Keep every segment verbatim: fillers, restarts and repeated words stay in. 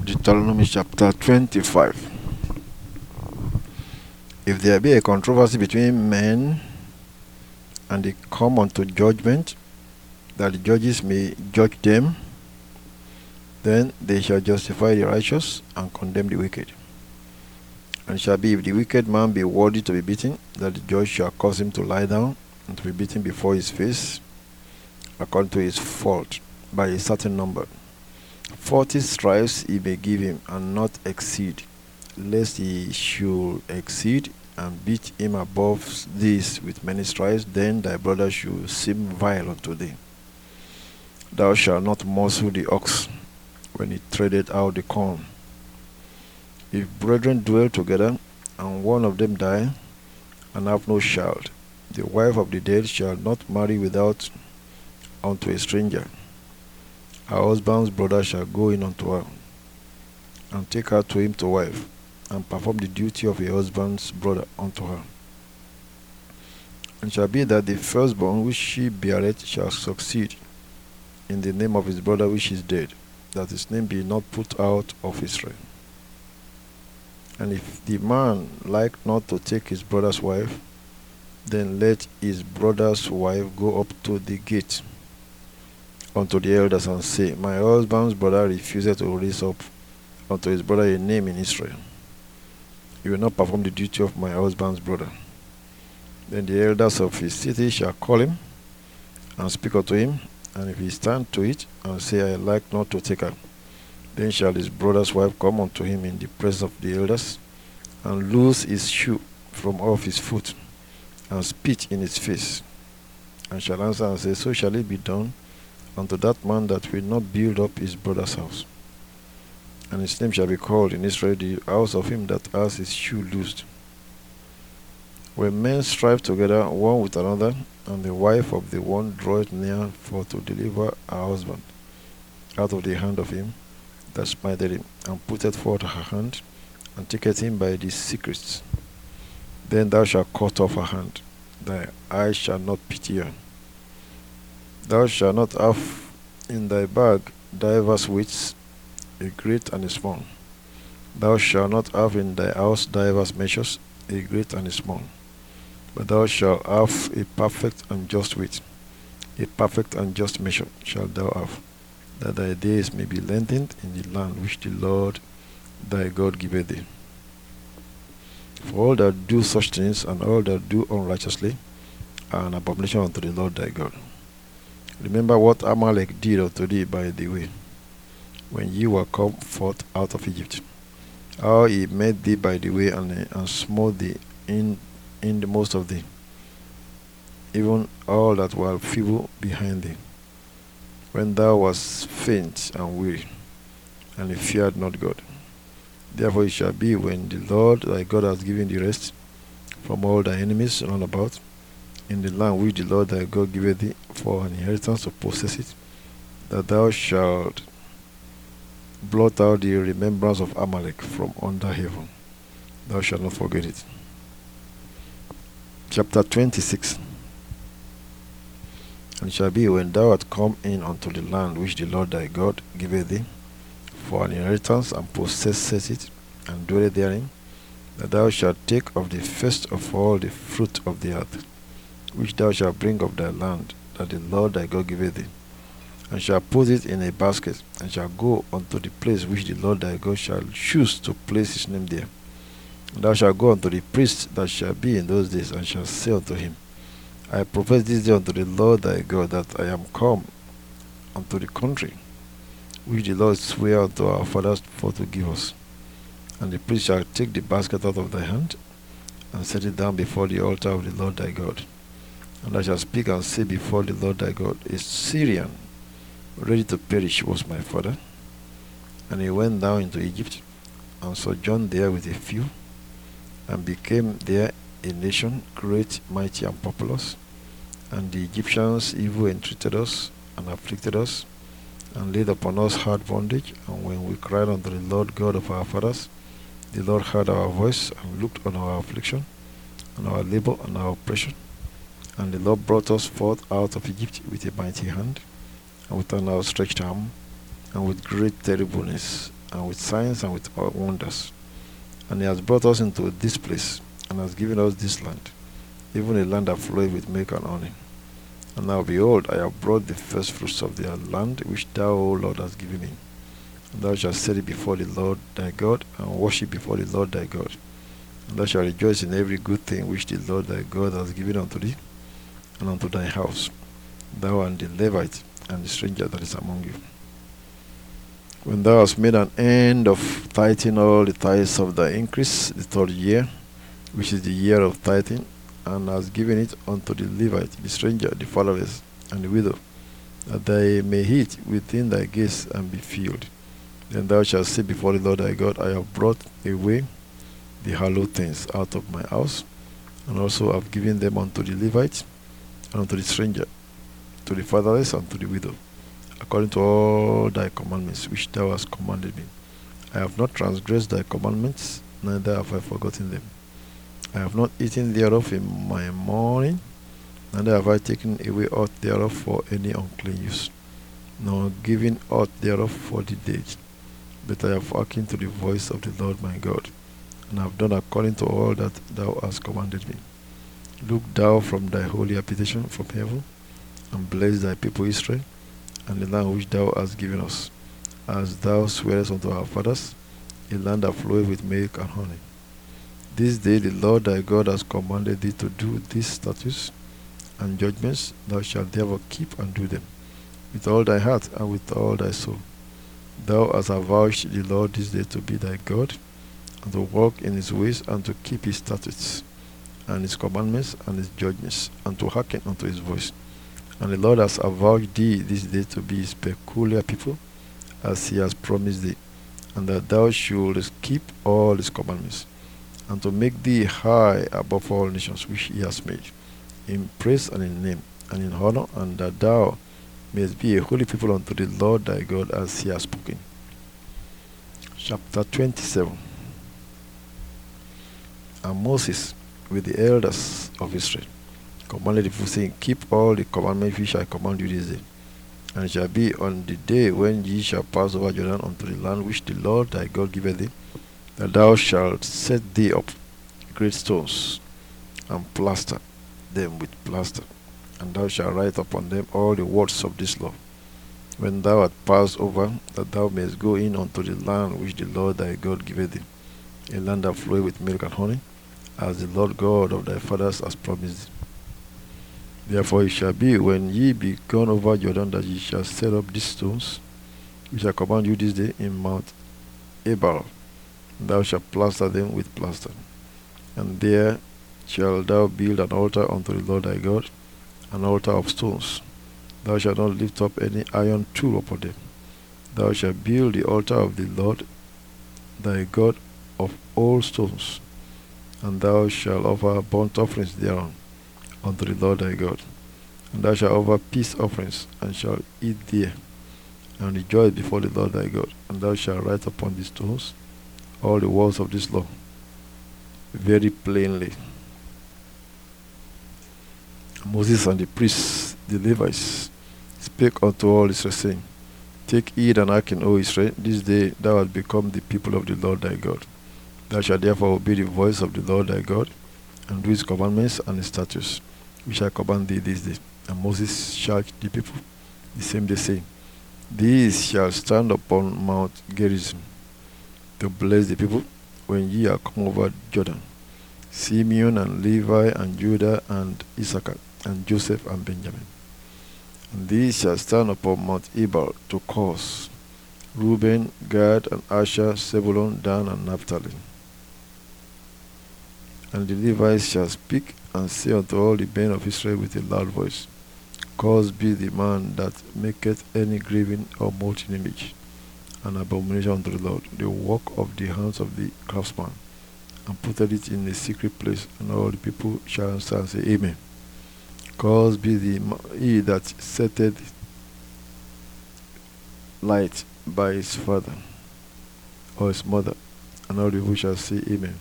Deuteronomy chapter twenty-five. If there be a controversy between men, and they come unto judgment, that the judges may judge them, then they shall justify the righteous and condemn the wicked. And it shall be, if the wicked man be worthy to be beaten, that the judge shall cause him to lie down and to be beaten before his face, according to his fault, by a certain number. Forty stripes he may give him, and not exceed, lest he should exceed and beat him above this with many stripes, then thy brother should seem vile unto thee. Thou shalt not muzzle the ox when he treadeth out the corn. If brethren dwell together, and one of them die, and have no child, the wife of the dead shall not marry without unto a stranger. Her husband's brother shall go in unto her, and take her to him to wife, and perform the duty of a husband's brother unto her. And shall be that the firstborn which she beareth shall succeed in the name of his brother which is dead, that his name be not put out of Israel. And if the man like not to take his brother's wife, then let his brother's wife go up to the gate unto the elders, and say, My husband's brother refuseth to raise up unto his brother a name in Israel. He will not perform the duty of my husband's brother. Then the elders of his city shall call him, and speak unto him, and if he stand to it, and say, I like not to take her, then shall his brother's wife come unto him in the presence of the elders, and loose his shoe from off his foot, and spit in his face, and shall answer and say, So shall it be done unto that man that will not build up his brother's house. And his name shall be called in Israel the house of him that has his shoe loosed. When men strive together one with another, and the wife of the one draweth near for to deliver her husband out of the hand of him that smiteth him, and putteth forth her hand, and taketh him by the secrets, then thou shalt cut off her hand, thy eye shall not pity her. Thou shalt not have in thy bag divers weights, a great and a small. Thou shalt not have in thy house divers measures, a great and a small. But thou shalt have a perfect and just weight, a perfect and just measure shalt thou have, that thy days may be lengthened in the land which the Lord thy God giveth thee. For all that do such things, and all that do unrighteously, are an abomination unto the Lord thy God. Remember what Amalek did unto thee by the way, when ye were come forth out of Egypt, how he met thee by the way, and, and smote thee in, in the most of thee, even all that were feeble behind thee, when thou wast faint and weary, and he feared not God. Therefore it shall be, when the Lord thy God has given thee rest from all thy enemies round about, in the land which the Lord thy God giveth thee for an inheritance to possess it, that thou shalt blot out the remembrance of Amalek from under heaven. Thou shalt not forget it. Chapter twenty-six. And it shall be, when thou art come in unto the land which the Lord thy God giveth thee for an inheritance, and possessest it, and dwelleth therein, that thou shalt take of the first of all the fruit of the earth, which thou shalt bring of thy land, that the Lord thy God giveth thee, and shalt put it in a basket, and shalt go unto the place which the Lord thy God shall choose to place his name there. And thou shalt go unto the priest that shall be in those days, and shalt say unto him, I profess this day unto the Lord thy God, that I am come unto the country which the Lord sware unto our fathers for to give us. And the priest shall take the basket out of thy hand, and set it down before the altar of the Lord thy God. And thou shalt speak and say before the Lord thy God, A Syrian ready to perish was my father, and he went down into Egypt, and sojourned there with a few, and became there a nation great, mighty, and populous. And the Egyptians evil entreated us, and afflicted us, and laid upon us hard bondage. And when we cried unto the Lord God of our fathers, the Lord heard our voice, and looked on our affliction, and our labor, and our oppression. And the Lord brought us forth out of Egypt with a mighty hand, and with an outstretched arm, and with great terribleness, and with signs and with wonders. And he has brought us into this place, and has given us this land, even a land that floweth with milk and honey. And now behold, I have brought the first fruits of the land, which thou, O Lord, hast given me. And thou shalt set it before the Lord thy God, and worship before the Lord thy God. And thou shalt rejoice in every good thing which the Lord thy God has given unto thee, and unto thy house, thou and the Levite, and the stranger that is among you. When thou hast made an end of tithing all the tithes of thy increase, the third year, which is the year of tithing, and hast given it unto the Levite, the stranger, the fatherless, and the widow, that they may eat within thy gates and be filled. Then thou shalt say before the Lord thy God, I have brought away the hallowed things out of my house, and also have given them unto the Levite, and unto the stranger, to the fatherless, and to the widow, according to all thy commandments which thou hast commanded me. I have not transgressed thy commandments, neither have I forgotten them. I have not eaten thereof in my mourning, neither have I taken away aught thereof for any unclean use, nor given aught thereof for the dead. But I have hearkened to the voice of the Lord my God, and have done according to all that thou hast commanded me. Look thou from thy holy habitation from heaven, and bless thy people Israel, and the land which thou hast given us, as thou swearest unto our fathers, a land that floweth with milk and honey. This day the Lord thy God has commanded thee to do these statutes and judgments. Thou shalt therefore keep and do them, with all thy heart and with all thy soul. Thou hast avouched the Lord this day to be thy God, and to walk in his ways, and to keep his statutes, and his commandments, and his judgments, and to hearken unto his voice. And the Lord has avouched thee this day to be his peculiar people, as he has promised thee, and that thou shouldest keep all his commandments, and to make thee high above all nations which he has made, in praise and in name, and in honor, and that thou mayest be a holy people unto the Lord thy God, as he has spoken. Chapter twenty-seven. And Moses, with the elders of Israel, commanded the people, saying, Keep all the commandments which I command you this day. And it shall be on the day when ye shall pass over Jordan unto the land which the Lord thy God giveth thee, that thou shalt set thee up great stones, and plaster them with plaster, and thou shalt write upon them all the words of this law, when thou art passed over, that thou mayest go in unto the land which the Lord thy God giveth thee, a land that floweth with milk and honey, as the Lord God of thy fathers has promised thee. Therefore it shall be, when ye be gone over Jordan, that ye shall set up these stones, which I command you this day, in Mount Ebal. Thou shalt plaster them with plaster, and there shalt thou build an altar unto the Lord thy God, an altar of stones. Thou shalt not lift up any iron tool upon them. Thou shalt build the altar of the Lord thy God of all stones, and thou shalt offer burnt offerings thereon unto the Lord thy God. And thou shalt offer peace offerings, and shalt eat there, and rejoice before the Lord thy God. And thou shalt write upon the stones all the words of this law very plainly. Moses and the priests, the Levites, spake unto all Israel, saying, Take heed and hearken, O Israel, this day thou hast become the people of the Lord thy God. Thou shalt therefore obey the voice of the Lord thy God, and do his commandments and his statutes, which I command thee this day. And Moses charged the people the same day, saying, These shall stand upon Mount Gerizim, to bless the people when ye are come over Jordan, Simeon and Levi and Judah and Issachar and Joseph and Benjamin. And these shall stand upon Mount Ebal to curse Reuben, Gad, and Asher, Zebulun, Dan, and Naphtali. And the Levites shall speak and say unto all the men of Israel with a loud voice, Cursed be the man that maketh any graven or molten image, an abomination unto the Lord, the work of the hands of the craftsman, and putteth it in a secret place. And all the people shall answer and say, Amen. Cursed be the he that setteth light by his father or his mother. And all the people shall say, Amen.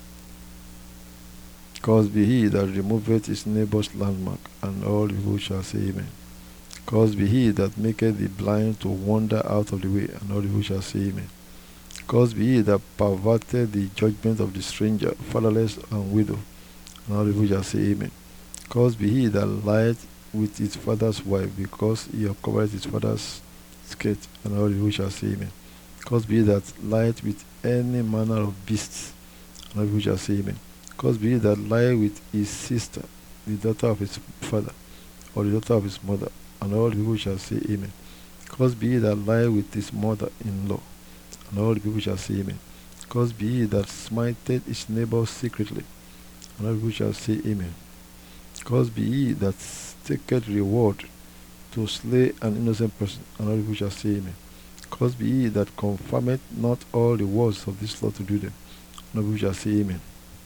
Cursed be he that removeth his neighbor's landmark. And all the people shall say, Amen. Cursed be he that maketh the blind to wander out of the way. And all the people shall say, Amen. Cursed be he that perverted the judgment of the stranger, fatherless, and widow. And all people shall say amen. Cursed be he that lieth with his father's wife, because he uncovered his father's skirt. And all people shall say amen. Cursed be he that lieth with any manner of beasts. And all people shall say amen. Cursed be he that lieth with his sister, the daughter of his father, or the daughter of his mother. And all the people shall say amen. Cursed be he that lieth with his mother-in-law. And all the people shall say amen. Cursed be he that smiteth his neighbor secretly. And all the people shall say amen. Cursed be he that taketh reward to slay an innocent person. And all the people shall say amen. Cursed be he that confirmeth not all the words of this law to do them. And all the people shall say amen.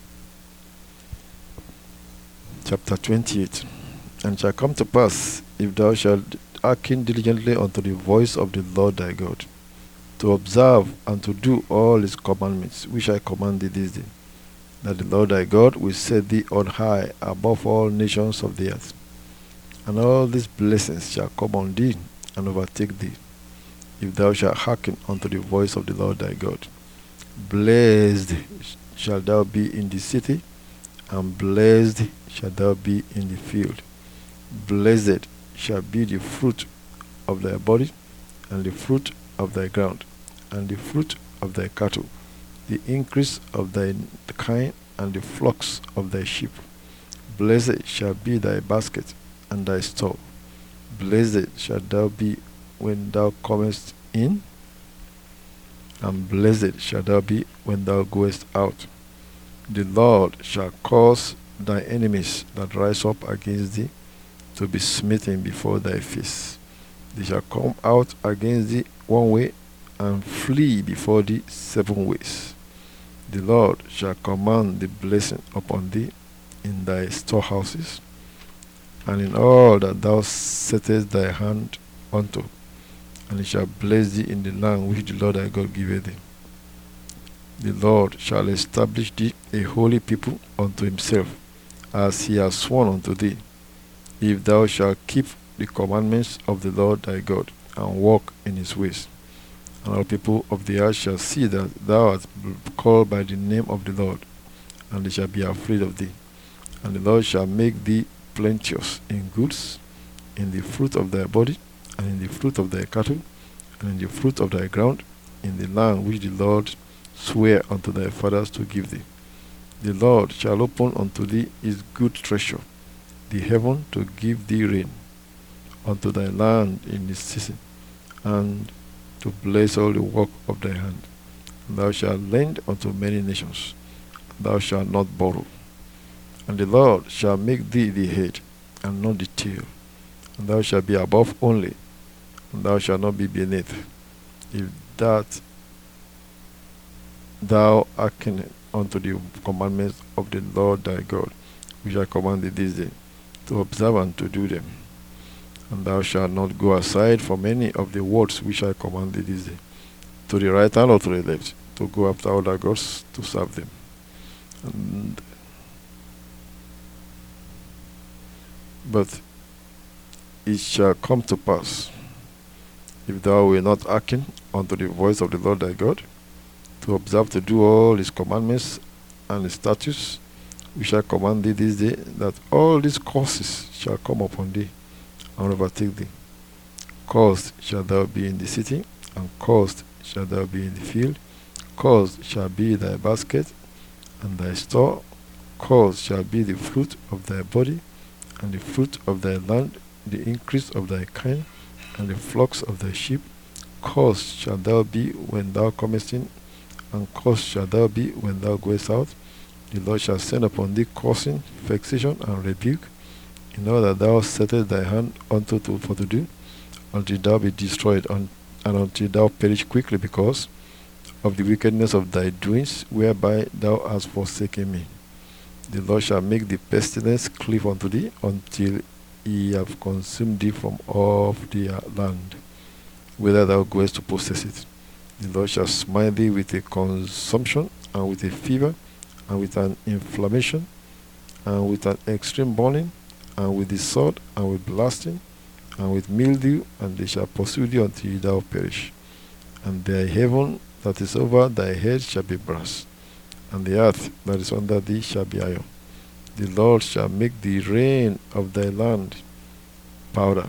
Chapter twenty-eight. And it shall come to pass, if thou shalt hearken diligently unto the voice of the Lord thy God, to observe and to do all his commandments, which I command thee this day, that the Lord thy God will set thee on high above all nations of the earth. And all these blessings shall come on thee and overtake thee, if thou shalt hearken unto the voice of the Lord thy God. Blessed shalt thou be in the city, and blessed shalt thou be in the field. Blessed shall be the fruit of thy body, and the fruit of thy ground, and the fruit of thy cattle, the increase of thy kine, and the flocks of thy sheep. Blessed shall be thy basket and thy store. Blessed shalt thou be when thou comest in, and blessed shalt thou be when thou goest out. The Lord shall cause thy enemies that rise up against thee to be smitten before thy face. They shall come out against thee one way, and flee before thee seven ways. The Lord shall command the blessing upon thee in thy storehouses, and in all that thou settest thy hand unto, and he shall bless thee in the land which the Lord thy God giveth thee. The Lord shall establish thee a holy people unto himself, as he has sworn unto thee, if thou shalt keep the commandments of the Lord thy God, and walk in his ways. And all people of the earth shall see that thou art called by the name of the Lord, and they shall be afraid of thee. And the Lord shall make thee plenteous in goods, in the fruit of thy body, and in the fruit of thy cattle, and in the fruit of thy ground, in the land which the Lord sware unto thy fathers to give thee. The Lord shall open unto thee his good treasure, the heaven, to give thee rain unto thy land in this season, and to bless all the work of thy hand. And thou shalt lend unto many nations, and thou shalt not borrow. And the Lord shall make thee the head, and not the tail. And thou shalt be above only, and thou shalt not be beneath. If that thou hearken unto the commandments of the Lord thy God, which I command thee this day, to observe and to do them. And thou shalt not go aside from any of the words which I command thee this day, to the right hand or to the left, to go after other gods to serve them. And but it shall come to pass, if thou wilt not hearken unto the voice of the Lord thy God, to observe to do all his commandments and his statutes, which I command thee this day, that all these curses shall come upon thee and overtake thee. Cursed shalt thou be in the city, and cursed shalt thou be in the field. Cursed shall be thy basket and thy store. Cursed shall be the fruit of thy body, and the fruit of thy land, the increase of thy kine, and the flocks of thy sheep. Cursed shalt thou be when thou comest in, and cursed shalt thou be when thou goest out. The Lord shall send upon thee cursing, vexation, and rebuke, in all that thou settest thy hand unto to, for to do, until thou be destroyed, and, and until thou perish quickly because of the wickedness of thy doings, whereby thou hast forsaken me. The Lord shall make the pestilence cleave unto thee, until he have consumed thee from off the land, whither thou goest to possess it. The Lord shall smite thee with a consumption, and with a fever, and with an inflammation, and with an extreme burning, and with the sword, and with blasting, and with mildew, and they shall pursue thee until thou perish. And thy heaven that is over thy head shall be brass, and the earth that is under thee shall be iron. The Lord shall make the rain of thy land powder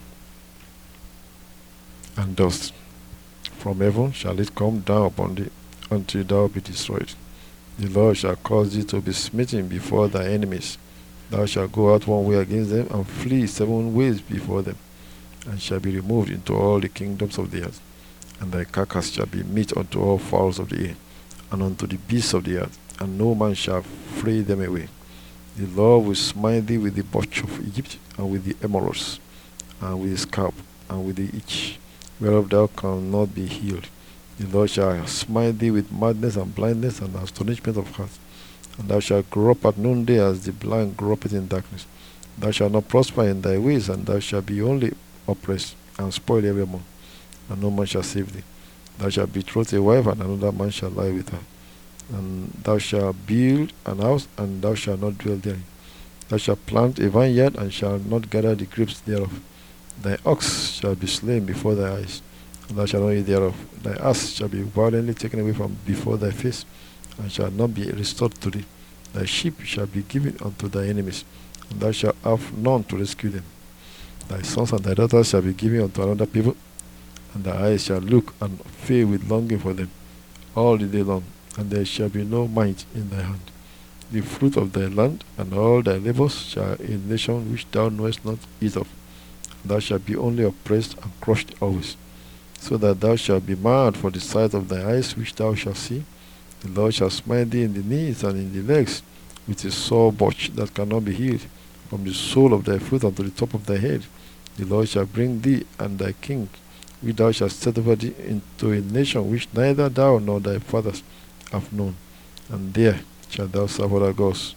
and dust. From heaven shall it come down upon thee, until thou be destroyed. The Lord shall cause thee to be smitten before thy enemies. Thou shalt go out one way against them, and flee seven ways before them, and shall be removed into all the kingdoms of the earth. And thy carcass shall be meat unto all fowls of the air, and unto the beasts of the earth, and no man shall fray them away. The Lord will smite thee with the botch of Egypt, and with the emeralds, and with the scalp, and with the itch, whereof thou canst not be healed. The Lord shall smite thee with madness and blindness and astonishment of heart. And thou shalt grope at noonday as the blind gropeth in darkness. Thou shalt not prosper in thy ways, and thou shalt be only oppressed and spoiled evermore, and no man shall save thee. Thou shalt betroth a wife, and another man shall lie with her. And thou shalt build an house, and thou shalt not dwell therein. Thou shalt plant a vineyard, and shalt not gather the grapes thereof. Thy ox shall be slain before thy eyes, and thou shalt not eat thereof. Thy ass shall be violently taken away from before thy face, and shall not be restored to thee. Thy sheep shall be given unto thy enemies, and thou shalt have none to rescue them. Thy sons and thy daughters shall be given unto another people, and thy eyes shall look and fail with longing for them all the day long, and there shall be no might in thy hand. The fruit of thy land and all thy labors shall a nation which thou knowest not eat of. Thou shalt be only oppressed and crushed always, so that thou shalt be mad for the sight of thy eyes which thou shalt see. The Lord shall smite thee in the knees and in the legs with a sore botch that cannot be healed, from the sole of thy foot unto the top of thy head. The Lord shall bring thee and thy king, which thou shalt set over thee, into a nation which neither thou nor thy fathers have known, and there shalt thou serve other gods,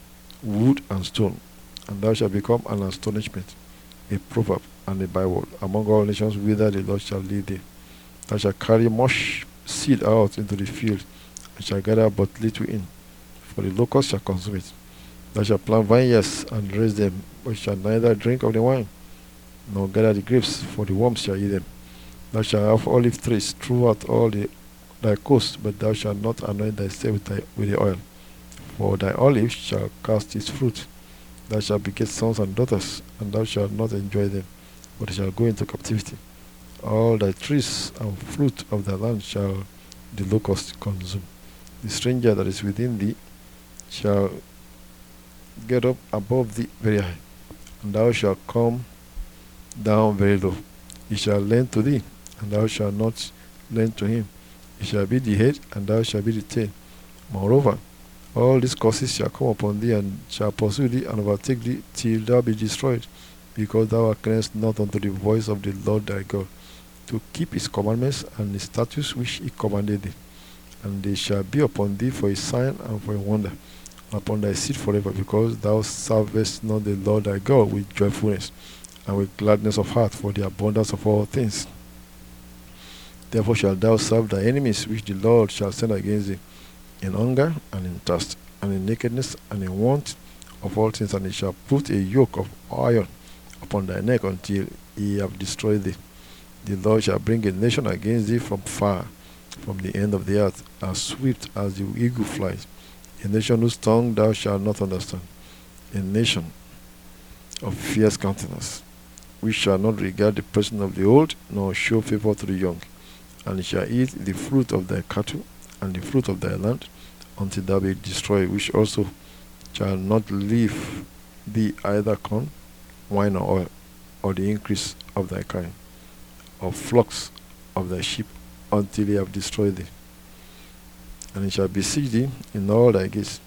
wood and stone, and thou shalt become an astonishment, a proverb and a byword among all nations whither the Lord shall lead thee. Thou shalt carry much seed out into the field, and shall gather but little in, for the locust shall consume it. Thou shalt plant vineyards and raise them, but shalt neither drink of the wine, nor gather the grapes, for the worms shall eat them. Thou shalt have olive trees throughout all the, thy coast, but thou shalt not anoint thyself with, thy, with the oil, for thy olive shall cast its fruit. Thou shalt beget sons and daughters, and thou shalt not enjoy them, but they shall go into captivity. All thy trees and fruit of thy land shall the locust consume. The stranger that is within thee shall get up above thee very high, and thou shalt come down very low. He shall lend to thee, and thou shalt not lend to him. He shall be the head, and thou shalt be the tail. Moreover, all these curses shall come upon thee, and shall pursue thee, and overtake thee, till thou be destroyed, because thou hearkenest not unto the voice of the Lord thy God, to keep his commandments and his statutes which he commanded thee. And they shall be upon thee for a sign and for a wonder, and upon thy seed forever, because thou servest not the Lord thy God with joyfulness and with gladness of heart, for the abundance of all things. Therefore shalt thou serve thy enemies, which the Lord shall send against thee, in hunger and in thirst, and in nakedness and in want of all things, and he shall put a yoke of iron upon thy neck until he have destroyed thee. The Lord shall bring a nation against thee from far, from the end of the earth, as swift as the eagle flies, a nation whose tongue thou shalt not understand, a nation of fierce countenance, which shall not regard the person of the old, nor show favor to the young. And he shall eat the fruit of thy cattle and the fruit of thy land, until thou be destroyed, which also shall not leave thee either corn, wine, or oil, or the increase of thy kind, or flocks of thy sheep, until he have destroyed thee. And he shall besiege thee in all thy gates,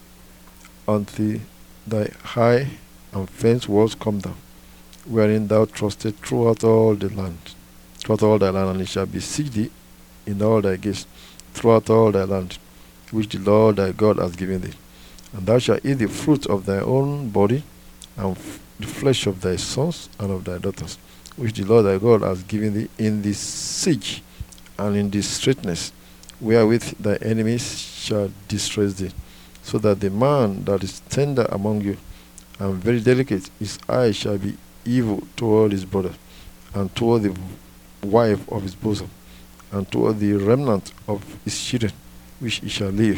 until thy high and fenced walls come down, wherein thou trusted throughout all the land, throughout all thy land. And he shall besiege thee in all thy gates, throughout all thy land, which the Lord thy God has given thee. And thou shalt eat the fruit of thy own body, and f- the flesh of thy sons and of thy daughters, which the Lord thy God has given thee in this siege and in this straitness, wherewith thy enemies shall distress thee, so that the man that is tender among you and very delicate, his eye shall be evil toward his brother, and toward the wife of his bosom, and toward the remnant of his children, which he shall leave,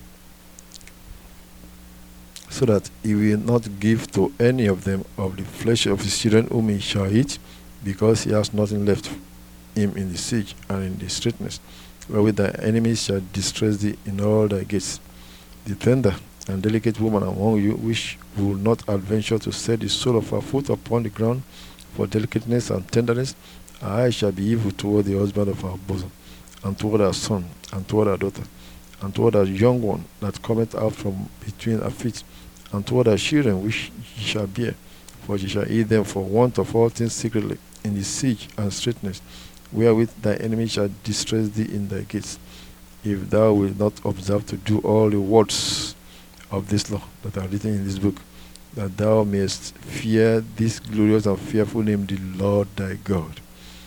so that he will not give to any of them of the flesh of his children whom he shall eat, because he has nothing left him in the siege and in the straitness, wherewith thy enemies shall distress thee in all thy gates. The tender and delicate woman among you, which will not adventure to set the sole of her foot upon the ground for delicateness and tenderness, her eyes shall be evil toward the husband of her bosom, and toward her son, and toward her daughter, and toward her young one that cometh out from between her feet, and toward her children which she shall bear, for she shall eat them for want of all things secretly, in the siege and straitness, wherewith thy enemy shall distress thee in thy gates, if thou wilt not observe to do all the words of this law that are written in this book, that thou mayest fear this glorious and fearful name, the Lord thy God.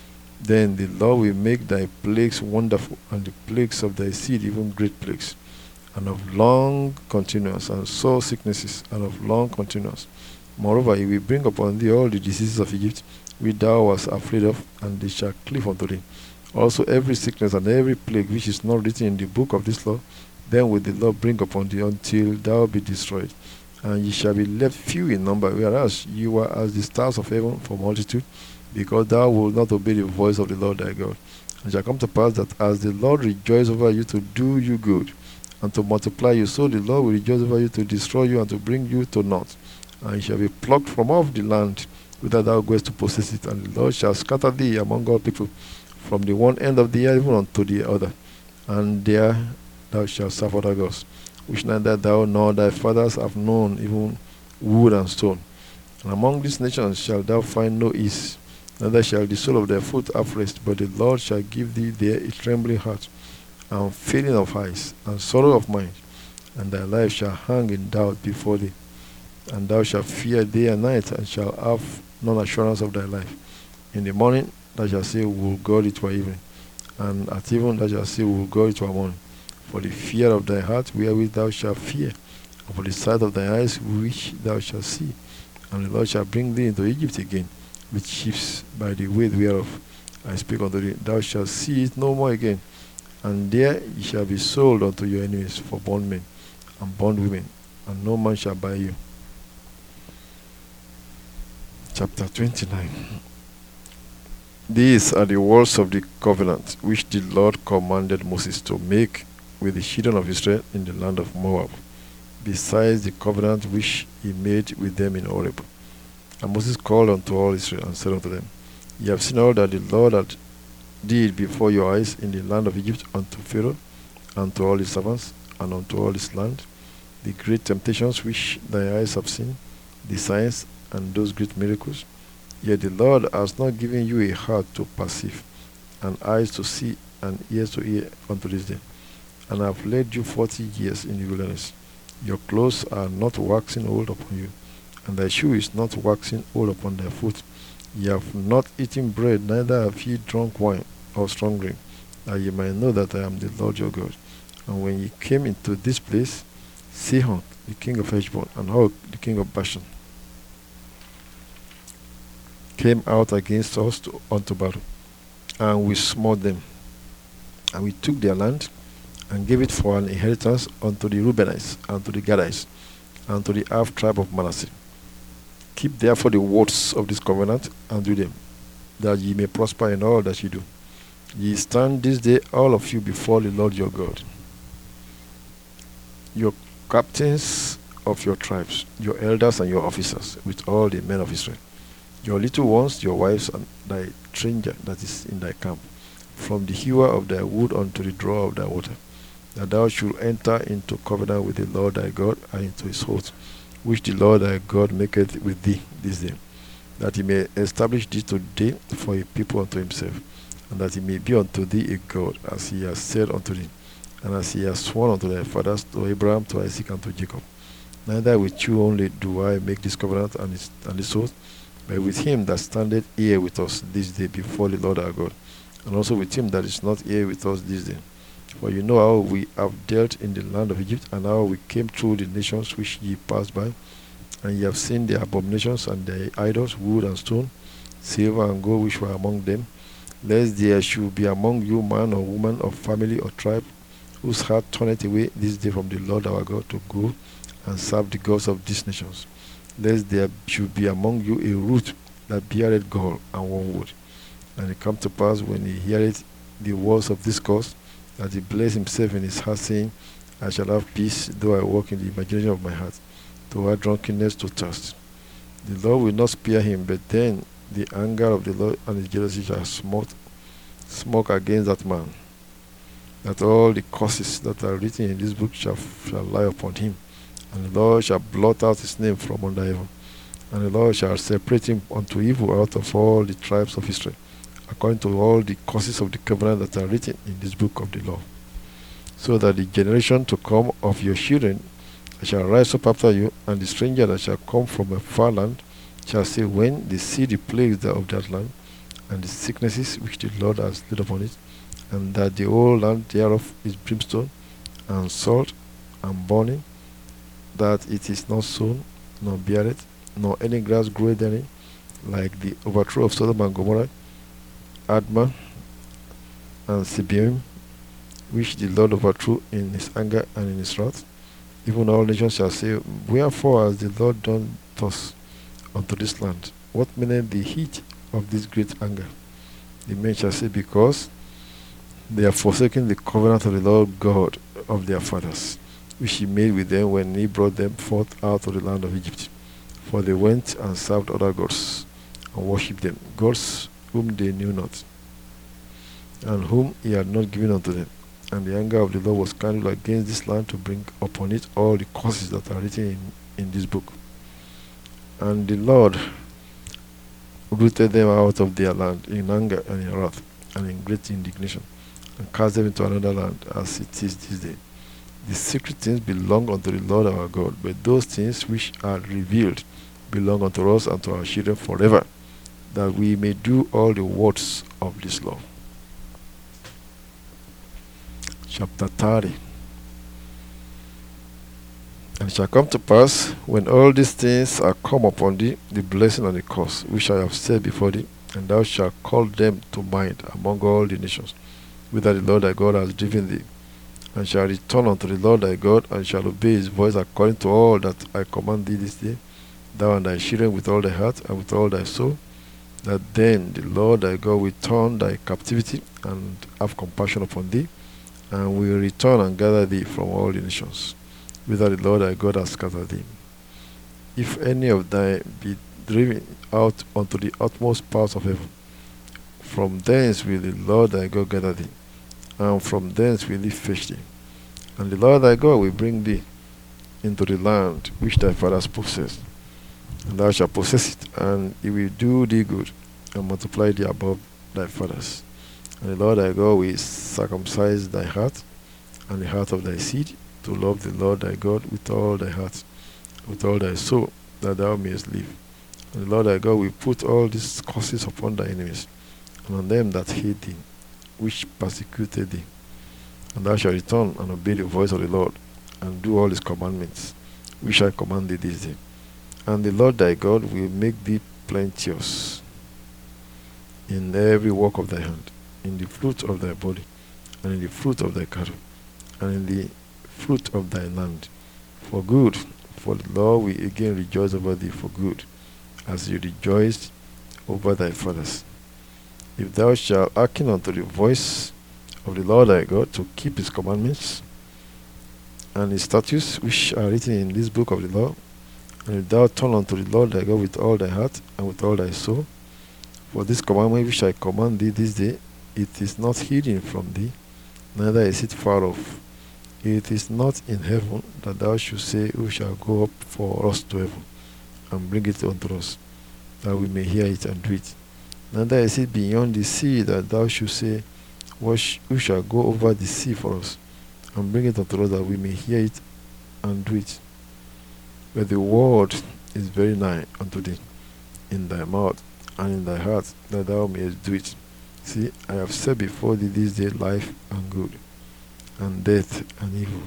Then the Lord will make thy plagues wonderful, and the plagues of thy seed even great plagues, and of long continuance, and sore sicknesses, and of long continuance. Moreover, he will bring upon thee all the diseases of Egypt, which thou wast afraid of, and they shall cleave unto thee. Also every sickness and every plague which is not written in the book of this law, then will the Lord bring upon thee until thou be destroyed. And ye shall be left few in number, whereas you are as the stars of heaven for multitude, because thou wilt not obey the voice of the Lord thy God. And it shall come to pass that as the Lord rejoices over you to do you good, and to multiply you, so the Lord will rejoice over you to destroy you and to bring you to naught. And you shall be plucked from off the land whither thou goest to possess it, and the Lord shall scatter thee among all people, from the one end of the earth even unto the other. And there thou shalt serve other gods, which neither thou nor thy fathers have known, even wood and stone. And among these nations shalt thou find no ease, neither shall the sole of their foot have rest, but the Lord shall give thee there a trembling heart, and failing of eyes, and sorrow of mind, and thy life shall hang in doubt before thee. And thou shalt fear day and night, and shalt have none assurance of thy life. In the morning thou shalt say, would God it were evening, and at even thou shalt say, would God it were morning. For the fear of thy heart wherewith thou shalt fear, and for the sight of thy eyes which thou shalt see. And the Lord shall bring thee into Egypt again, with ships, by the way whereof I speak unto thee. Thou shalt see it no more again. And there ye shall be sold unto your enemies for bondmen and bondwomen, and no man shall buy you. Chapter twenty-nine. These are the words of the covenant which the Lord commanded Moses to make with the children of Israel in the land of Moab, besides the covenant which he made with them in Horeb. And Moses called unto all Israel, and said unto them, Ye have seen all that the Lord had did before your eyes in the land of Egypt unto Pharaoh, and to all his servants, and unto all his land, the great temptations which thy eyes have seen, the signs, and those great miracles. Yet the Lord has not given you a heart to perceive, and eyes to see, and ears to hear unto this day. And I have led you forty years in the wilderness. Your clothes are not waxing old upon you, and thy shoe is not waxing old upon thy foot. Ye have not eaten bread, neither have ye drunk wine or strong drink, that ye might know that I am the Lord your God. And when ye came into this place, Sihon the king of Heshbon, and Og the king of Bashan, came out against us to, unto battle, and we smote them, and we took their land, and gave it for an inheritance unto the Reubenites, and to the Gadites, and to the half tribe of Manasseh. Keep therefore the words of this covenant, and do them, that ye may prosper in all that ye do. Ye stand this day all of you before the Lord your God, your captains of your tribes, your elders and your officers, with all the men of Israel, your little ones, your wives, and thy stranger that is in thy camp, from the hewer of thy wood unto the drawer of thy water, that thou shouldst enter into covenant with the Lord thy God, and into his oath, which the Lord thy God maketh with thee this day, that he may establish thee today for a people unto himself, and that he may be unto thee a God, as he has said unto thee, and as he has sworn unto thy fathers, to Abraham, to Isaac, and to Jacob. Neither with you only do I make this covenant and this, and this oath, but with him that standeth here with us this day before the Lord our God, and also with him that is not here with us this day. For you know how we have dealt in the land of Egypt, and how we came through the nations which ye passed by, and ye have seen their abominations and their idols, wood and stone, silver and gold which were among them. lest there should be among you man or woman of family or tribe, whose heart turneth away this day from the Lord our God to go and serve the gods of these nations, lest there should be among you a root that beareth gall and wormwood. And it come to pass, when he heareth the words of this cause, that he blessed himself in his heart, saying, I shall have peace, though I walk in the imagination of my heart, to add drunkenness to thirst. The Lord will not spare him, but then the anger of the Lord and his jealousy shall smote, smoke against that man, that all the curses that are written in this book shall, shall lie upon him. And the Lord shall blot out his name from under heaven. And the Lord shall separate him unto evil out of all the tribes of Israel, according to all the curses of the covenant that are written in this book of the law. So that the generation to come of your children shall rise up after you, and the stranger that shall come from a far land shall say, when they see the plagues of that land, and the sicknesses which the Lord has laid upon it, and that the whole land thereof is brimstone, and salt, and burning, that it is not sown, nor beareth, nor any grass groweth therein, like the overthrow of Sodom and Gomorrah, Admah, and Seboim, which the Lord overthrew in his anger and in his wrath. Even all nations shall say, wherefore has the Lord done thus unto this land? What meaneth the heat of this great anger? The men shall say, because they have forsaken the covenant of the Lord God of their fathers, which he made with them when he brought them forth out of the land of Egypt. For they went and served other gods, and worshipped them, gods whom they knew not, and whom he had not given unto them. And the anger of the Lord was kindled against this land, to bring upon it all the curses that are written in, in this book. And the Lord rooted them out of their land in anger and in wrath and in great indignation, and cast them into another land, as it is this day. The secret things belong unto the Lord our God, but those things which are revealed belong unto us and to our children forever, that we may do all the words of this law. Chapter thirty. And it shall come to pass, when all these things are come upon thee, the blessing and the curse, which I have said before thee, and thou shalt call them to mind among all the nations, whither the Lord thy God has driven thee, and shall return unto the Lord thy God, and shall obey his voice according to all that I command thee this day, thou and thy children with all thy heart and with all thy soul, that then the Lord thy God will turn thy captivity and have compassion upon thee, and will return and gather thee from all the nations, whither the Lord thy God has scattered thee. If any of thy be driven out unto the utmost parts of heaven, from thence will the Lord thy God gather thee, and from thence will he fetch thee. And the Lord thy God will bring thee into the land which thy fathers possessed, and thou shalt possess it, and it will do thee good, and multiply thee above thy fathers. And the Lord thy God will circumcise thy heart, and the heart of thy seed, to love the Lord thy God with all thy heart, with all thy soul, that thou mayest live. And the Lord thy God will put all these curses upon thy enemies, and on them that hate thee, which persecuted thee. And thou shalt return and obey the voice of the Lord, and do all his commandments, which I command thee this day. And the Lord thy God will make thee plenteous in every work of thy hand, in the fruit of thy body, and in the fruit of thy cattle, and in the fruit of thy land, for good. For the Lord will again rejoice over thee for good, as he rejoiced over thy fathers. If thou shalt hearken unto the voice of the Lord thy God, to keep his commandments and his statutes which are written in this book of the law, and if thou turn unto the Lord thy God with all thy heart and with all thy soul, for this commandment which I command thee this day, it is not hidden from thee, neither is it far off. It is not in heaven, that thou shouldst say, who shall go up for us to heaven, and bring it unto us, that we may hear it and do it. Neither is it beyond the sea, that thou shouldst say, who shall go over the sea for us, and bring it unto us, that we may hear it and do it. But the word is very nigh unto thee, in thy mouth and in thy heart, that thou mayest do it. See, I have set before thee this day life and good, and death and evil.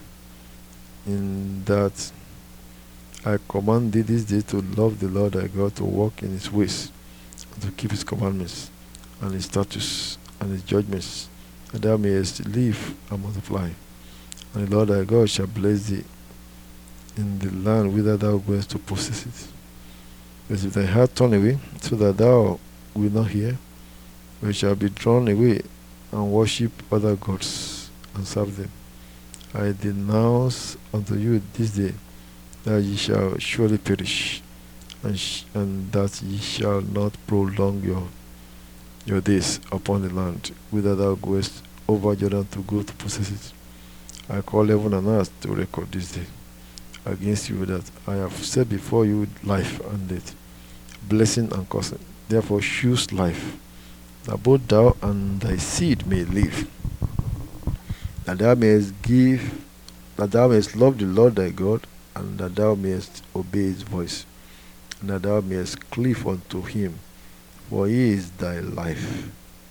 In that I command thee this day to love the Lord thy God, to walk in his ways, and to keep his commandments, and his statutes, and his judgments, that thou mayest live and multiply. And the Lord thy God shall bless thee in the land whither thou goest to possess it. But if thy heart turn away, so that thou wilt not hear, we shall be drawn away and worship other gods and serve them. I denounce unto you this day that ye shall surely perish, and, sh- and that ye shall not prolong your your days upon the land whither thou goest over Jordan to go to possess it. I call heaven and earth to record this day against you, that I have set before you life and death, blessing and cursing. Therefore choose life, that both thou and thy seed may live, that thou mayest give, that thou mayest love the Lord thy God, and that thou mayest obey his voice, and that thou mayest cleave unto him, for he is thy life,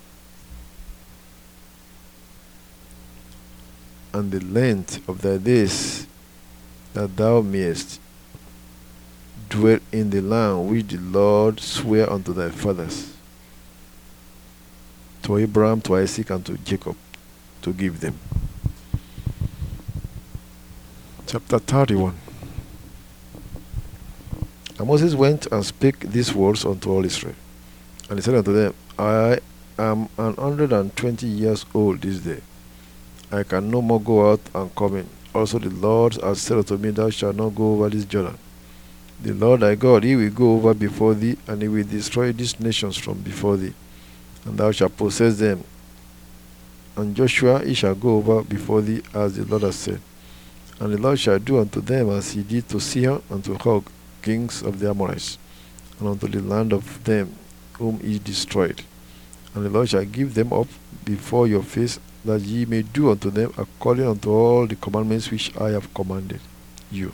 and the length of thy days, that thou mayest dwell in the land which the Lord sware unto thy fathers, to Abraham, to Isaac, and to Jacob, to give them. Chapter thirty-one. And Moses went and spake these words unto all Israel. And he said unto them, I am an hundred and twenty years old this day. I can no more go out and come in. Also the Lord has said unto me, thou shalt not go over this Jordan. The Lord thy God, he will go over before thee, and he will destroy these nations from before thee, and thou shalt possess them. And Joshua, he shall go over before thee, as the Lord has said. And the Lord shall do unto them as he did to Sihon and to Og, kings of the Amorites, and unto the land of them whom he destroyed. And the Lord shall give them up before your face, that ye may do unto them according unto all the commandments which I have commanded you.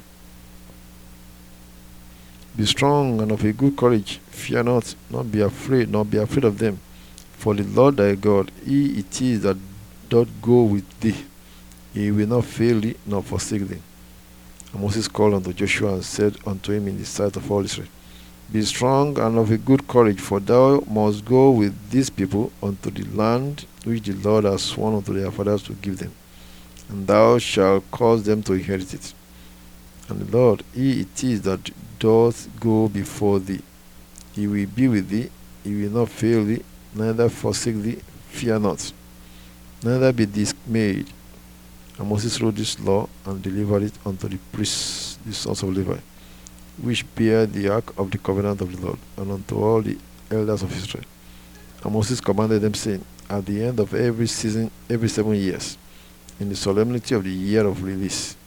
Be strong and of a good courage, fear not, not be afraid, nor be afraid of them. For the Lord thy God, he it is that doth go with thee. He will not fail thee, nor forsake thee. And Moses called unto Joshua and said unto him in the sight of all Israel, Be strong and of a good courage, for thou must go with these people unto the land which the Lord has sworn unto their fathers to give them, and thou shalt cause them to inherit it. And the Lord, he it is that doth go before thee. He will be with thee, he will not fail thee, neither forsake thee. Fear not, neither be dismayed. And Moses wrote this law and delivered it unto the priests, the sons of Levi, which bear the ark of the covenant of the Lord, and unto all the elders of Israel. And Moses commanded them, saying, At the end of every season, every seven years, in the solemnity of the year of release,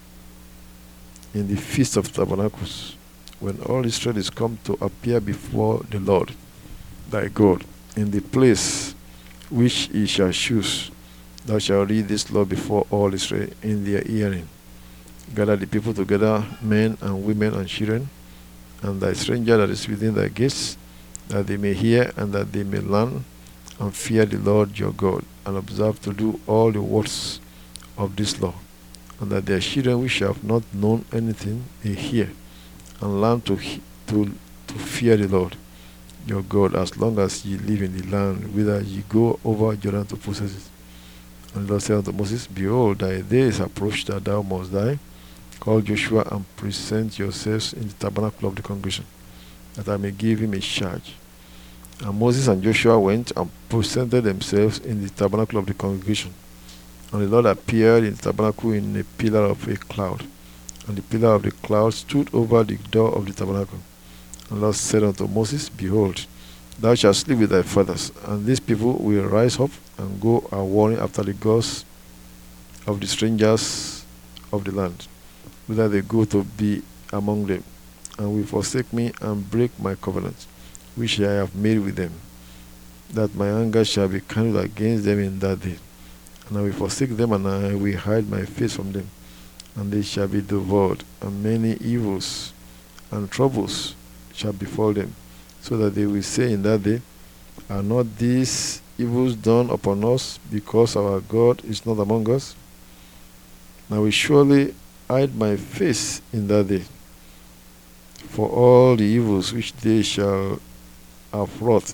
in the feast of tabernacles, when all Israel is come to appear before the Lord thy God, in the place which he shall choose, thou shalt read this law before all Israel in their hearing. Gather the people together, men and women and children, and thy stranger that is within thy gates, that they may hear and that they may learn and fear the Lord your God, and observe to do all the words of this law, and that their children which have not known anything may hear and learn to to to fear the Lord your God, as long as ye live in the land whither ye go over Jordan to possess it. And the Lord said unto Moses, Behold, thy days approach that thou must die. Call Joshua and present yourselves in the tabernacle of the congregation, that I may give him a charge. And Moses and Joshua went and presented themselves in the tabernacle of the congregation. And the Lord appeared in the tabernacle in a pillar of a cloud. And the pillar of the cloud stood over the door of the tabernacle. And the Lord said unto Moses, Behold, thou shalt sleep with thy fathers, and these people will rise up and go a warring after the gods of the strangers of the land, whither they go to be among them, and will forsake me and break my covenant, which I have made with them, that my anger shall be kindled against them in that day. And I will forsake them, and I will hide my face from them, and they shall be devoured, and many evils and troubles shall befall them, so that they will say in that day, Are not these evils done upon us, because our God is not among us? And I will surely hide my face in that day, for all the evils which they shall have wrought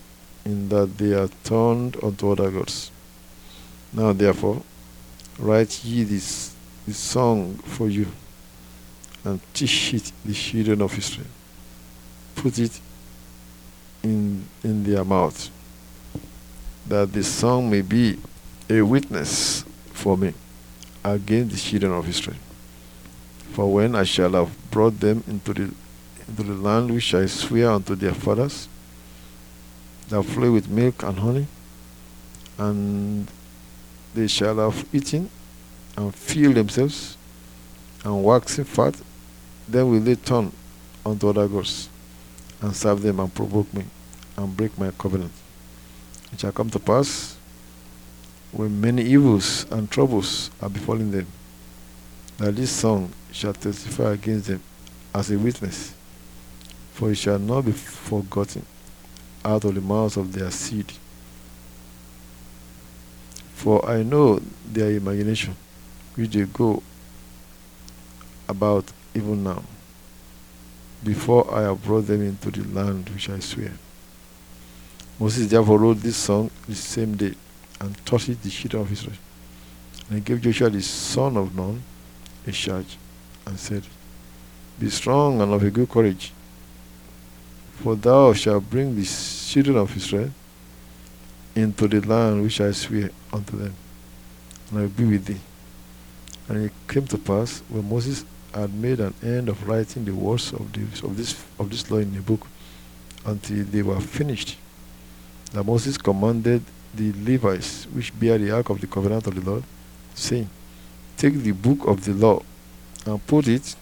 in that they are turned unto other gods. Now therefore, write ye this, this song for you, and teach it the children of Israel. Put it in, in their mouth, that the song may be a witness for me against the children of Israel. For when I shall have brought them into the into the land which I swear unto their fathers, that flow with milk and honey, and they shall have eaten and filled themselves and waxen fat, then will they turn unto other gods and serve them and provoke me and break my covenant. It shall come to pass, when many evils and troubles are befalling them, that this song shall testify against them as a witness, for it shall not be forgotten out of the mouths of their seed. For I know their imagination, which they go about even now, before I have brought them into the land which I swear. Moses therefore wrote this song the same day, and taught it the children of Israel. And he gave Joshua the son of Nun a charge, and said, Be strong and of a good courage, for thou shalt bring the children of Israel into the land which I swear unto them, and I will be with thee. And it came to pass, when Moses had made an end of writing the words of this of this of this law in a book, until they were finished, that Moses commanded the Levites which bear the ark of the covenant of the Lord, saying, Take the book of the law and put it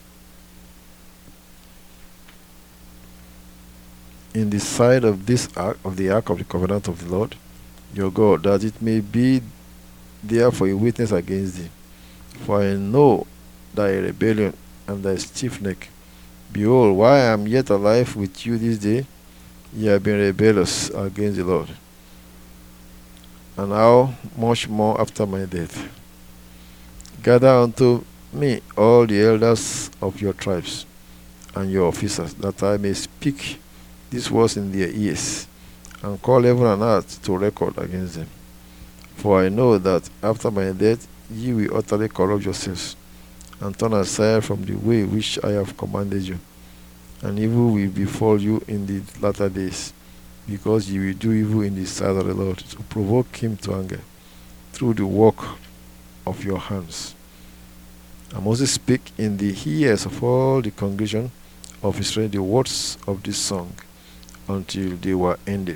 in the side of this ark of the ark of the covenant of the Lord your God, that it may be there for a witness against thee. For I know thy rebellion and thy stiff neck. Behold, while I am yet alive with you this day, ye have been rebellious against the Lord. And how much more after my death? Gather unto me all the elders of your tribes and your officers, that I may speak these words in their ears, and call heaven and earth to record against them. For I know that after my death ye will utterly corrupt yourselves, and turn aside from the way which I have commanded you, and evil will befall you in the latter days, because ye will do evil in the sight of the Lord, to provoke him to anger through the work of your hands. And Moses spake in the ears of all the congregation of Israel the words of this song, until they were ended.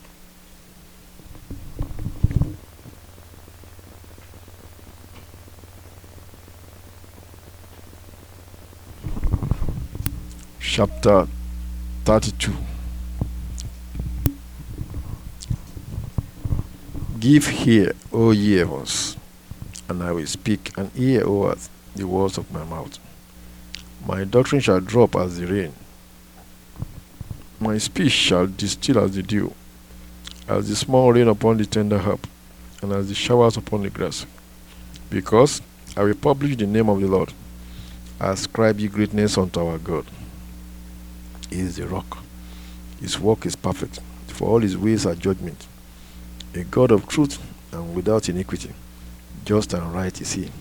Chapter thirty-two. Give ear, O ye heavens, and I will speak, and hear, O earth, the words of my mouth. My doctrine shall drop as the rain, my speech shall distill as the dew, as the small rain upon the tender herb, and as the showers upon the grass. Because I will publish the name of the Lord. Ascribe ye greatness unto our God. He is the rock. His work is perfect, for all his ways are judgment. A God of truth and without iniquity, just and right is he.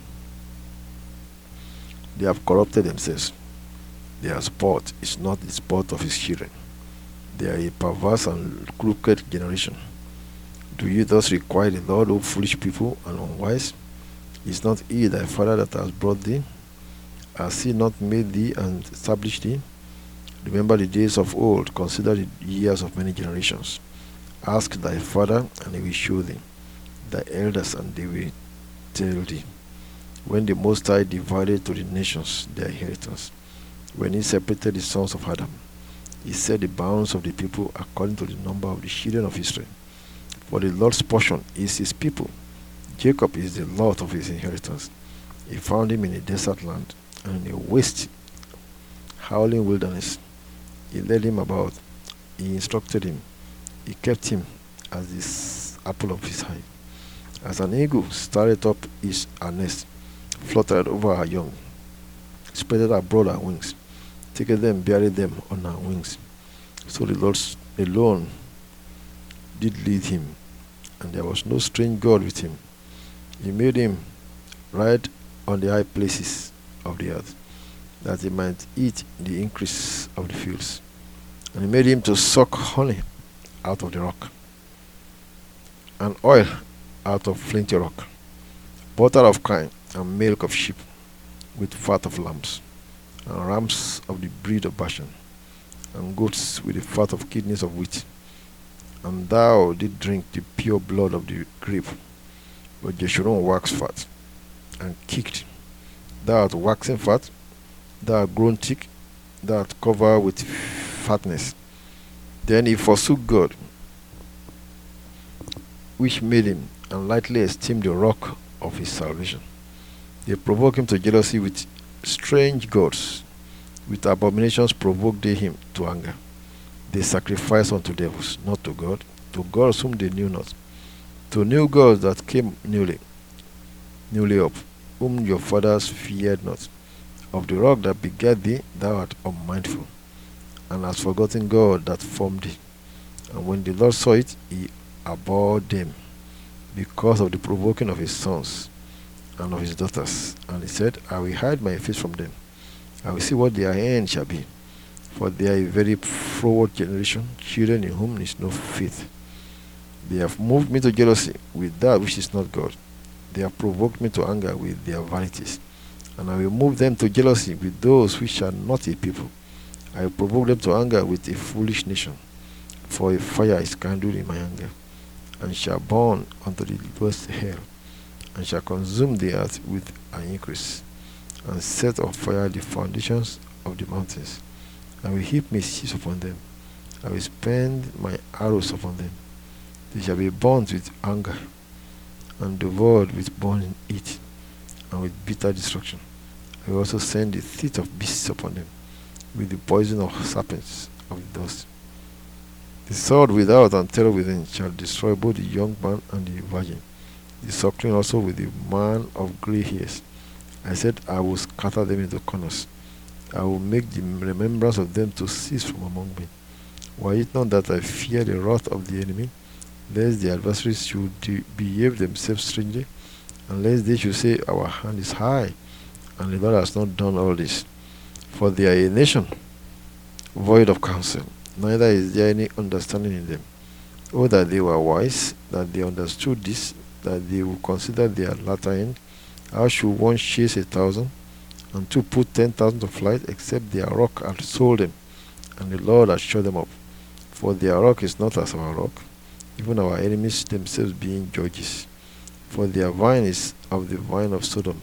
They have corrupted themselves. Their sport is not the sport of his children. They are a perverse and crooked generation. Do you thus require the Lord, O foolish people and unwise? Is not he thy father that has brought thee? Has he not made thee and established thee? Remember the days of old, consider the years of many generations. Ask thy father, and he will show thee, thy elders, and they will tell thee. When the Most High divided to the nations their inheritance, when he separated the sons of Adam, he set the bounds of the people according to the number of the children of Israel. For the Lord's portion is his people. Jacob is the lot of his inheritance. He found him in a desert land, and in a waste, howling wilderness. He led him about. He instructed him. He kept him as the apple of his eye. As an eagle started up his her nest, fluttered over her young, spreaded abroad her wings, taketh them, buried them on her wings. So the Lord alone did lead him, and there was no strange God with him. He made him ride on the high places of the earth, that he might eat the increase of the fields. And he made him to suck honey out of the rock, and oil out of flinty rock, butter of kine, and milk of sheep, with fat of lambs, and rams of the breed of Bashan, and goats with the fat of kidneys of wheat. And thou did drink the pure blood of the grape, but Jeshurun waxed fat, and kicked. Thou art waxen fat, thou art grown thick, thou art covered with fatness. Then he forsook God, which made him, and lightly esteemed the rock of his salvation. They provoked him to jealousy with strange gods. With abominations provoked they him to anger. They sacrificed unto devils, not to God, to gods whom they knew not, to new gods that came newly, newly up, whom your fathers feared not. Of the rock that begat thee, thou art unmindful, and hast forgotten God that formed thee. And when the Lord saw it, he abhorred them, because of the provoking of his sons and of his daughters. And he said, I will hide my face from them. I will see what their end shall be. For they are a very froward generation, children in whom is no faith. They have moved me to jealousy with that which is not God. They have provoked me to anger with their vanities. And I will move them to jealousy with those which are not a people. I will provoke them to anger with a foolish nation. For a fire is kindled in my anger, and shall burn unto the lowest hell, and shall consume the earth with an increase, and set on fire the foundations of the mountains. I will heap mischief upon them. I will spend my arrows upon them. They shall be burnt with anger, and devoured with burning heat, and with bitter destruction. I will also send the teeth of beasts upon them, with the poison of serpents of the dust. The sword without and terror within shall destroy both the young man and the virgin, the suckling also with the man of grey hairs. I said, I will scatter them into corners. I will make the remembrance of them to cease from among me. Were it not that I fear the wrath of the enemy, lest the adversaries should behave themselves strangely, and lest they should say, our hand is high, and the Lord has not done all this. For they are a nation void of counsel, neither is there any understanding in them. Oh, that they were wise, that they understood this, that they would consider their latter end. How should one chase a thousand, and two put ten thousand to flight, except their rock had sold them, and the Lord had shut them up? For their rock is not as our rock, even our enemies themselves being judges. For their vine is of the vine of Sodom,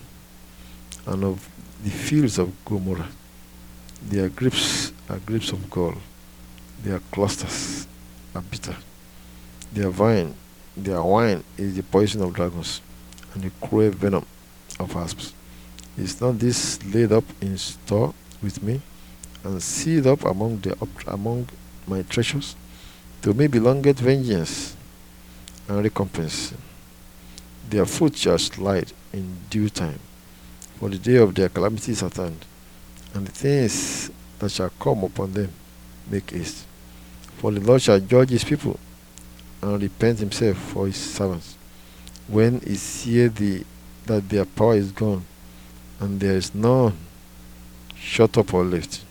and of the fields of Gomorrah. Their grapes are grapes of gall, their clusters are bitter. Their vine, their wine is the poison of dragons, and the cruel venom of asps. Is not this laid up in store with me, and sealed up among the up among my treasures? To me belongeth vengeance and recompense. Their foot shall slide in due time, for the day of their calamity is at hand, and the things that shall come upon them make haste. For the Lord shall judge his people, and repent himself for his servants, when he seeth the, that their power is gone, and there is none shut up or left.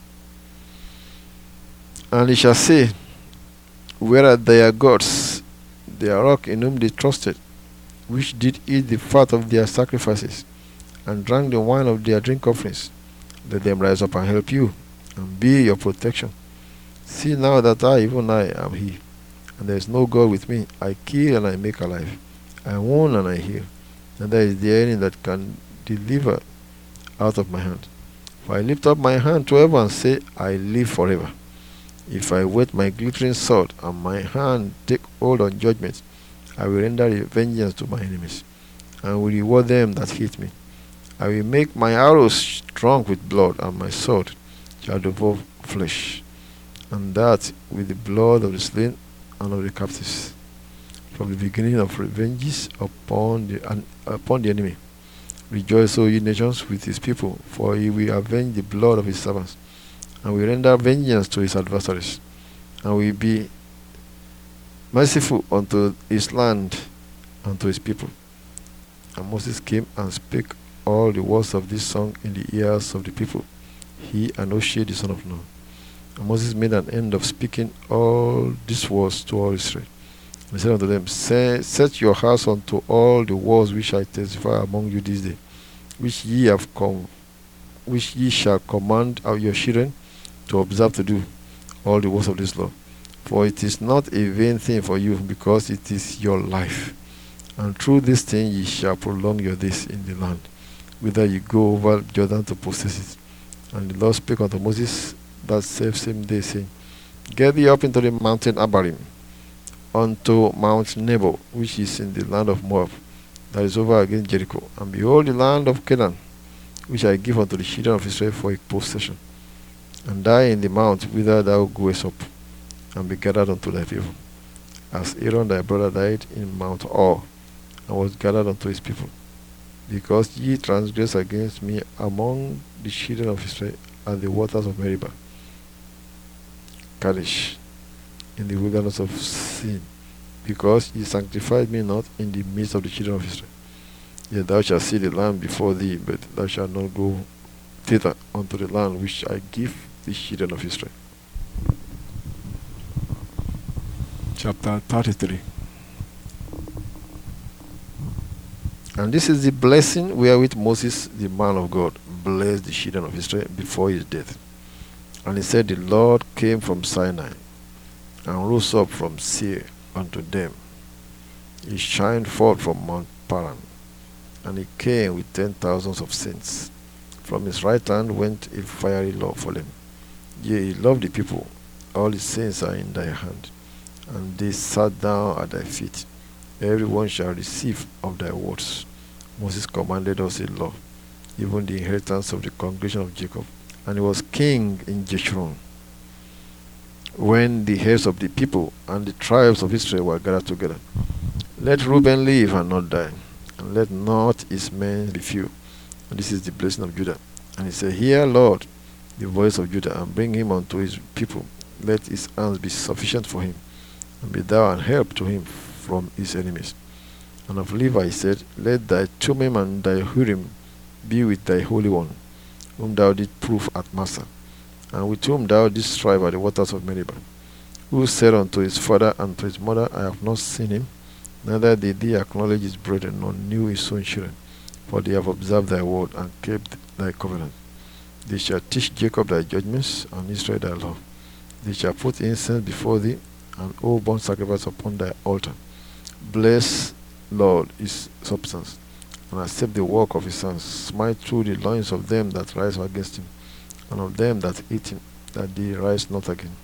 And he shall say, where are their gods, their rock in whom they trusted, which did eat the fat of their sacrifices, and drank the wine of their drink offerings? Let them rise up and help you, and be your protection. See now that I, even I, am he, and there is no God with me. I kill and I make alive, I wound and I heal, and there is there any that can deliver out of my hand. For I lift up my hand to heaven and say, I live forever. If I wet my glittering sword, and my hand take hold on judgment, I will render vengeance to my enemies, and will reward them that hate me. I will make my arrows drunk with blood, and my sword shall devour flesh, and that with the blood of the slain and of the captives, from the beginning of revenges upon the uh, upon the enemy. Rejoice, O ye nations, with his people, for he will avenge the blood of his servants, and will render vengeance to his adversaries, and will be merciful unto his land, unto his people. And Moses came and spake all the words of this song in the ears of the people, he and Oshia the son of Nun. And Moses made an end of speaking all these words to all Israel. And he said unto them, Set your hearts unto all the words which I testify among you this day, which ye have come, which ye shall command your children to observe to do all the words of this law. For it is not a vain thing for you, because it is your life. And through this thing ye shall prolong your days in the land, whither ye go over Jordan to possess it. And the Lord spake unto Moses that self same day, saying, Get thee up into the mountain Abarim, unto Mount Nebo, which is in the land of Moab, that is over against Jericho. And behold the land of Canaan, which I give unto the children of Israel for a possession. And die in the mount whither thou goest up, and be gathered unto thy people, as Aaron thy brother died in Mount Or, and was gathered unto his people, because ye transgressed against me among the children of Israel at the waters of Meribah, Kadesh, in the wilderness of Sin, because ye sanctified me not in the midst of the children of Israel. Yet thou shalt see the land before thee, but thou shalt not go thither unto the land which I give the children of Israel. Chapter thirty-three. And this is the blessing wherewith Moses, the man of God, blessed the children of Israel before his death. And he said, The Lord came from Sinai, and rose up from Seir unto them. He shined forth from Mount Paran, and he came with ten thousands of saints. From his right hand went a fiery law for them. Yea, he loved the people. All his saints are in thy hand, and they sat down at thy feet. Every one shall receive of thy words. Moses commanded us a law, even the inheritance of the congregation of Jacob. And he was king in Jeshurun, when the heads of the people and the tribes of Israel were gathered together. Let Reuben live and not die, and let not his men be few. And this is the blessing of Judah. And he said, Hear, Lord, the voice of Judah, and bring him unto his people. Let his hands be sufficient for him, and be thou an help to him from his enemies. And of Levi he said, Let thy Tumim and thy Hurim be with thy Holy One, whom thou didst prove at Massa, and with whom thou didst strive at the waters of Meribah, who said unto his father and to his mother, I have not seen him, neither did he acknowledge his brethren, nor knew his own children, for they have observed thy word and kept thy covenant. They shall teach Jacob thy judgments, and Israel thy law. They shall put incense before thee, and all burnt sacrifice upon thy altar. Bless, Lord, his substance, and accept the work of his hands. Smite through the loins of them that rise against him, and of them that eat him, that they rise not again.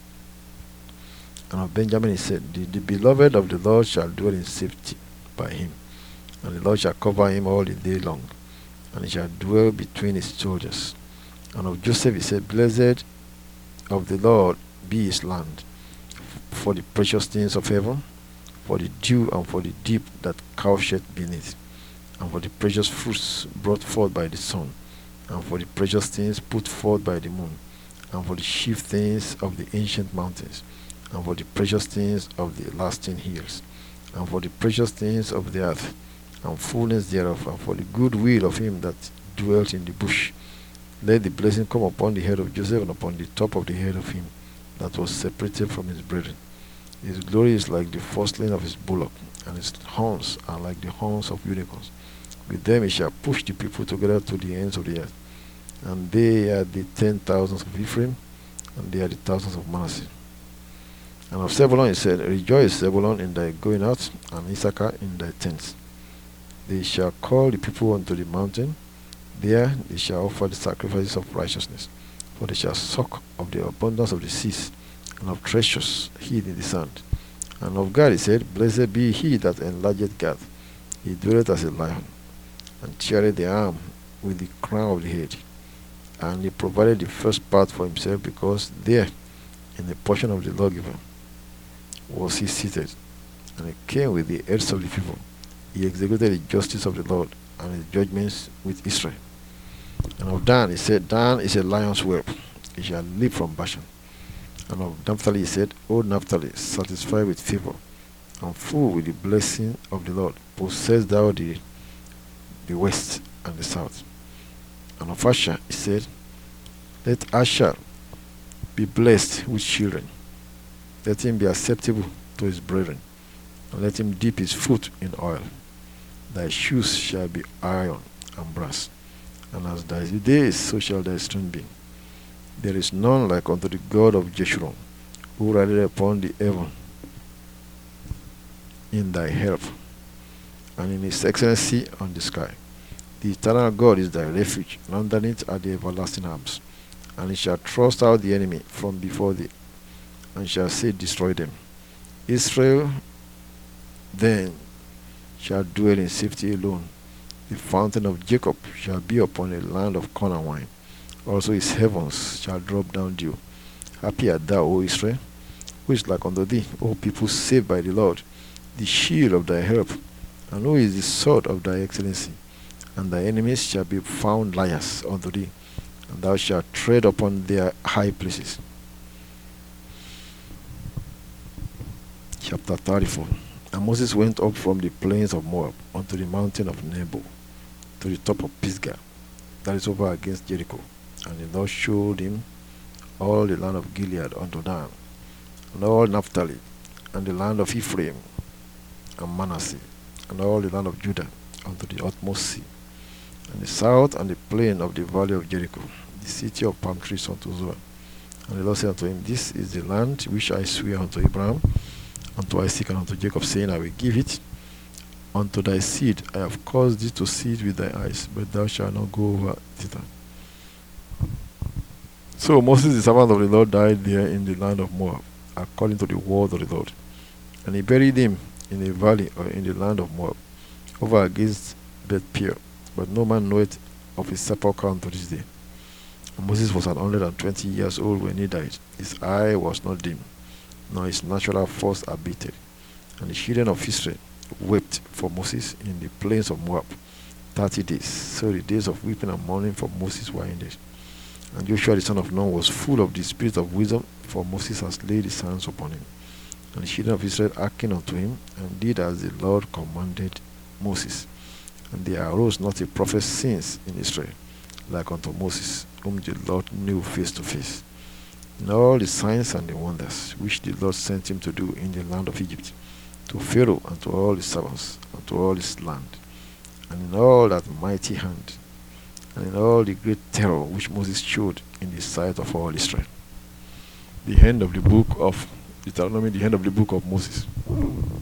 And of Benjamin he said, the, the beloved of the Lord shall dwell in safety by him, and the Lord shall cover him all the day long, and he shall dwell between his shoulders. And of Joseph he said, Blessed of the Lord be his land, for the precious things of heaven, for the dew and for the deep that coucheth beneath, and for the precious fruits brought forth by the sun, and for the precious things put forth by the moon, and for the chief things of the ancient mountains, and for the precious things of the lasting hills, and for the precious things of the earth, and fullness thereof, and for the good will of him that dwelt in the bush. Let the blessing come upon the head of Joseph, and upon the top of the head of him that was separated from his brethren. His glory is like the firstling of his bullock, and his horns are like the horns of unicorns. With them he shall push the people together to the ends of the earth. And they are the ten thousands of Ephraim, and they are the thousands of Manasseh. And of Zebulun he said, Rejoice, Zebulun, in thy going out, and Issachar in thy tents. They shall call the people unto the mountain. There they shall offer the sacrifices of righteousness, for they shall suck of the abundance of the seas, and of treasures hid in the sand. And of God he said, Blessed be he that enlargeth God. He dwelleth as a lion, and cheereth the arm with the crown of the head. And he provided the first part for himself, because there, in the portion of the lawgiver, was he seated. And he came with the heads of the people. He executed the justice of the Lord, and his judgments with Israel. And of Dan he said, Dan is a lion's whelp, he shall leap from Bashan. And of Naphtali he said, O Naphtali, satisfied with favor, and full with the blessing of the Lord. Possess thou the, the west and the south. And of Asher he said, let Asher be blessed with children. Let him be acceptable to his brethren, and let him dip his foot in oil. Thy shoes shall be iron and brass, and as thy days, so shall thy strength be. There is none like unto the God of Jeshurun, who rideth upon the heaven in thy help, and in his excellency on the sky. The eternal God is thy refuge, and underneath are the everlasting arms. And he shall thrust out the enemy from before thee, and shall say, destroy them. Israel then shall dwell in safety alone. The fountain of Jacob shall be upon a land of corn and wine. Also his heavens shall drop down dew. Happy art thou, O Israel, who is like unto thee, O people saved by the Lord, the shield of thy help, and who is the sword of thy excellency. And thy enemies shall be found liars unto thee, and thou shalt tread upon their high places. Chapter thirty-four. And Moses went up from the plains of Moab unto the mountain of Nebo, to the top of Pisgah, that is over against Jericho. And the Lord showed him all the land of Gilead unto Dan, and all Naphtali, and the land of Ephraim, and Manasseh, and all the land of Judah unto the utmost sea, and the south and the plain of the valley of Jericho, the city of palm trees unto Zoan. And the Lord said unto him, this is the land which I swear unto Abraham, unto Isaac, and unto Jacob, saying, I will give it unto thy seed. I have caused thee to see it with thy eyes, but thou shalt not go over thither. So Moses, the servant of the Lord, died there in the land of Moab, according to the word of the Lord. And he buried him in a valley or in the land of Moab, over against Beth-peor. But no man knoweth of his sepulchre unto this day. And Moses was an hundred and twenty years old when he died. His eye was not dim, nor his natural force abated. And the children of Israel wept for Moses in the plains of Moab thirty days. So the days of weeping and mourning for Moses were ended. And Joshua the son of Nun was full of the spirit of wisdom, for Moses has laid his hands upon him. And the children of Israel hearkened unto him, and did as the Lord commanded Moses. And there arose not a prophet since in Israel, like unto Moses, whom the Lord knew face to face, in all the signs and the wonders which the Lord sent him to do in the land of Egypt, to Pharaoh and to all his servants, and to all his land, and in all that mighty hand, and in all the great terror which Moses showed in the sight of all Israel. The end of the book of Deuteronomy, the end of the book of Moses.